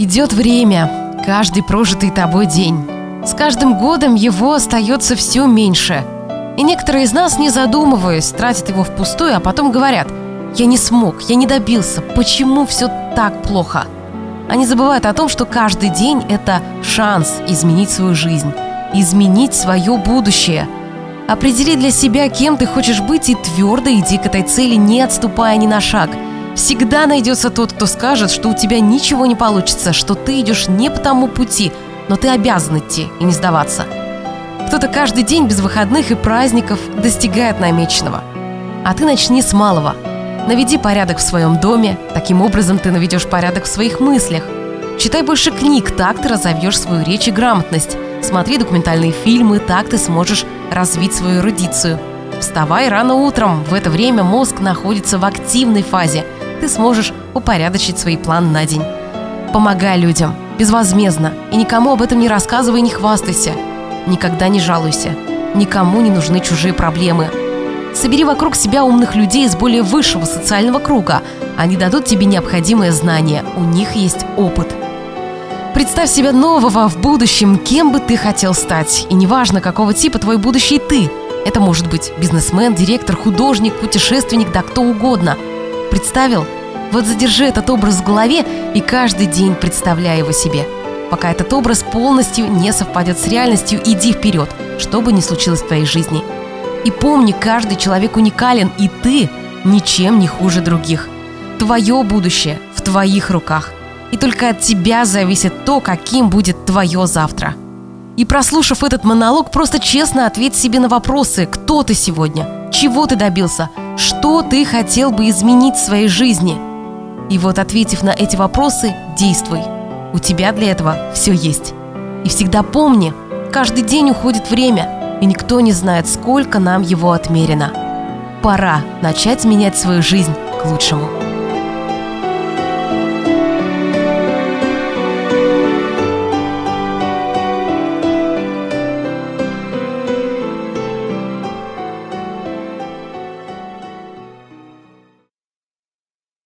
Идет время, каждый прожитый тобой день. С каждым годом его остается все меньше. И некоторые из нас, не задумываясь, тратят его впустую, а потом говорят: «Я не смог, я не добился, почему все так плохо?» Они забывают о том, что каждый день – это шанс изменить свою жизнь, изменить свое будущее. Определи для себя, кем ты хочешь быть, и твердо иди к этой цели, не отступая ни на шаг. Всегда найдется тот, кто скажет, что у тебя ничего не получится, что ты идешь не по тому пути, но ты обязан идти и не сдаваться. Кто-то каждый день без выходных и праздников достигает намеченного. А ты начни с малого. Наведи порядок в своем доме, таким образом ты наведешь порядок в своих мыслях. Читай больше книг, так ты разовьешь свою речь и грамотность. Смотри документальные фильмы, так ты сможешь развить свою эрудицию. Вставай рано утром, в это время мозг находится в активной фазе. Ты сможешь упорядочить свои планы на день. Помогай людям, безвозмездно, и никому об этом не рассказывай, не хвастайся. Никогда не жалуйся, никому не нужны чужие проблемы. Собери вокруг себя умных людей из более высшего социального круга. Они дадут тебе необходимые знания, у них есть опыт. Представь себя нового в будущем, кем бы ты хотел стать. И неважно, какого типа твой будущий ты. Это может быть бизнесмен, директор, художник, путешественник, да кто угодно. Представил? Вот задержи этот образ в голове и каждый день представляй его себе. Пока этот образ полностью не совпадет с реальностью, иди вперед, что бы ни случилось в твоей жизни. И помни, каждый человек уникален, и ты ничем не хуже других. Твое будущее в твоих руках. И только от тебя зависит то, каким будет твое завтра. И прослушав этот монолог, просто честно ответь себе на вопросы: кто ты сегодня, чего ты добился, что ты хотел бы изменить в своей жизни. И вот, ответив на эти вопросы, действуй. У тебя для этого все есть. И всегда помни, каждый день уходит время, и никто не знает, сколько нам его отмерено. Пора начать менять свою жизнь к лучшему.